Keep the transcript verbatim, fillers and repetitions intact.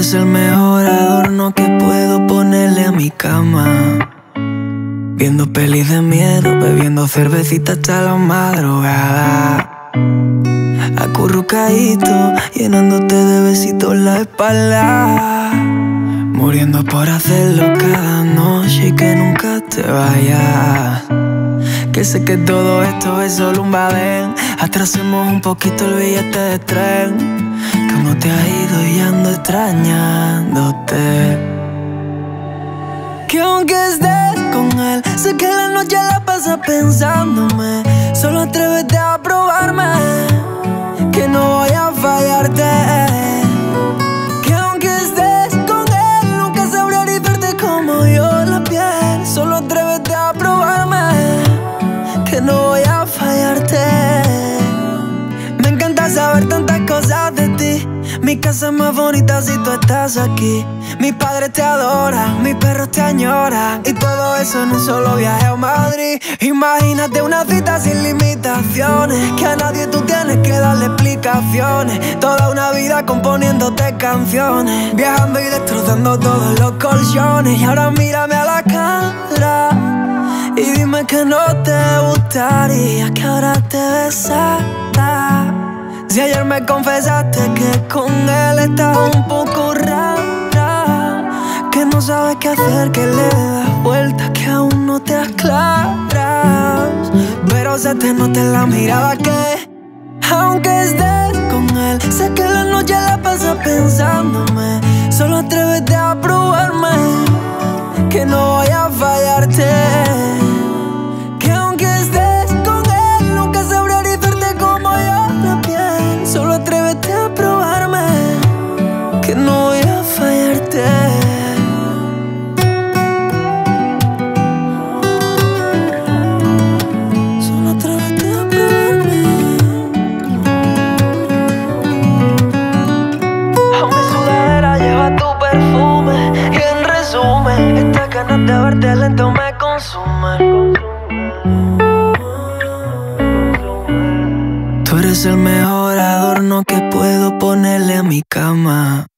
eres el mejor adorno que puedo ponerle a mi cama. Viendo pelis de miedo, bebiendo cervecita hasta la madrugada. Acurrucadito, llenándote de besitos la espalda. Muriendo por hacerlo cada noche y que nunca te vayas. Que sé que todo esto es solo un badén. Atrasemos un poquito el billete de tren. Que no te has ido y ando extrañándote. Que aunque estés con él, sé que la noche la pasas pensándome. Solo atrévete a probarme, que no voy a fallarte. Que aunque estés con él, nunca sabré erizarte como yo la piel. Solo atrévete a probarme, que no voy a fallarte. Me encanta saber tantas cosas de ti. Mi casa es más bonita si tú estás aquí. Mis padres te adoran, mis perros te añoran. Y todo eso en un solo viaje a Madrid. Imagínate una cita sin limitaciones, que a nadie tú tienes que darle explicaciones. Toda una vida componiéndote canciones, viajando y destrozando todos los colchones. Y ahora mírame a la cara y dime que no te gustaría que ahora te besara. Si ayer me confesaste que con él estás un poco rara, que no sabes qué hacer, que le das vueltas, que aún no te aclaras. Pero se te nota en la mirada que aunque estés con él, sé que la noche la pasas pensándome. Solo atrévete a probarme, que no voy a fallarte. Que aunque estés con él, nunca sabré erizarte como yo la piel. Solo atrévete a probarme, que no voy a fallarte. Solo atrévete a probarme. A mi sudadera lleva tu perfume. Y en resumen, estas ganas de verte lento me consumen. Tú eres el mejor adorno que puedo ponerle a mi cama.